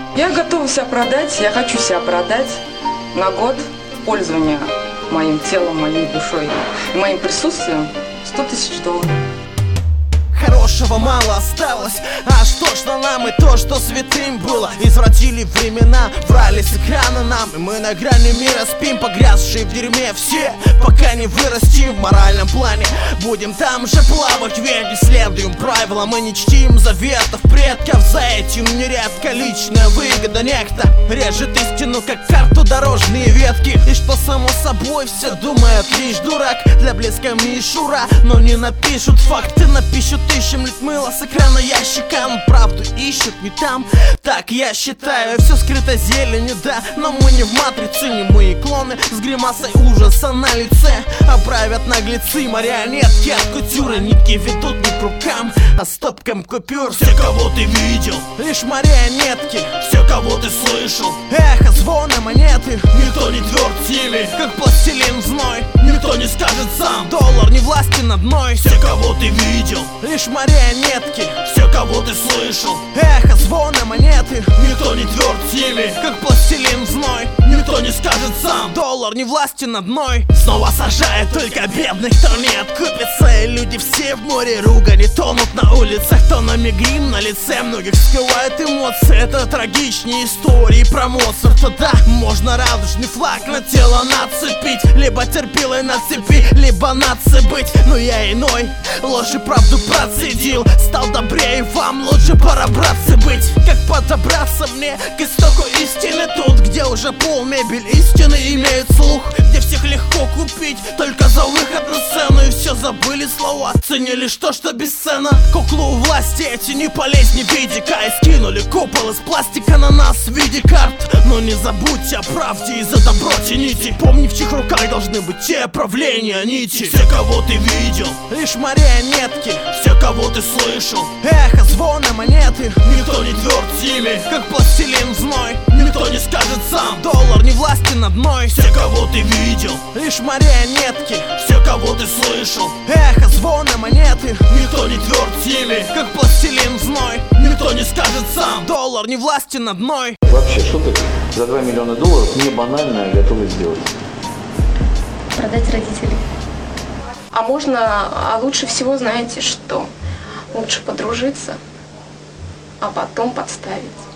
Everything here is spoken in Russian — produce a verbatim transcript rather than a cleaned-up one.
Я готова себя продать, я хочу себя продать на год пользования моим телом, моей душой и моим присутствием сто тысяч долларов. Хорошего мало осталось, а что ж на нам и то, что святым было. Извратили времена, врали с экрана нам, и мы на грани мира спим, погрязшие в дерьме все, пока не вырастим в моральном плане. Будем там же плавать, ведь не следуем правилам, мы не чтим заветов предков. За этим нередко личная выгода некто режет истину, как карту дорожные ветки. И что само собой все думают лишь дурак, для блеска мишура, но не напишут факты, напишут ищем лит мыло с экрана ящика, но правду ищут не там. Так я считаю, все скрыто зеленью, да, но мы не в матрице, не мы и клоны с гримасой ужаса на лице. Оправят наглецы марионетки от кутюры, нитки ведут не к рукам, а стопкам купюр. Все, кого ты видел, лишь марионетки, все, кого ты слышал, эхо звона монеты. Никто не тверд в силе, как пластилин в зной, никто не скажет сам, доллар не власти над мной. Все, кого ты видел, лишь марионетки, все, кого ты слышал, эхо звона монеты. Никто не тверд в силе, как пластилин в зной, никто не скажет сам, доллар не властен над мной. Снова сажает только бедных, кто не откупится, и люди все в море ругани тонут на улицах, тонами грим на лице многих скрывает эмоции. Это трагичнее истории про Моцарта, да. Можно радужный флаг на тело нацепить, либо терпилой на цепи, либо наци быть. Но я иной, ложь и правду процедил, стал добрее, вам лучше пора, братцы, быть. Как подобраться мне к истоку истины, тут, где уже пол мебель истины имеет слух, где всех легко купить только за выход на сцену, и все забыли слова, ценили то, что бесценно. Куклу власти эти не полезни в виде и скинули купол из пластика на нас в виде карт. Но не забудьте о правде и за добро тяните, помни, в чьих руках должны быть те правления нити. Все, кого ты видел, лишь марионетки, все, кого ты слышал, эхо звона монеты. Никто не тверд в силе, как пластилин в зной, никто не скажет сам, доллар не властен над мной. Все, кого ты видел, лишь марионетки, все, кого ты слышал, эхо звона монеты. Никто не тверд в силе, как пластилин в зной, никто не скажет сам, доллар не властен над мной. Вообще, что ты за два миллиона долларов не банальное готовы сделать? Продать родителей. А можно, а лучше всего, знаете что? Лучше подружиться, а потом подставить.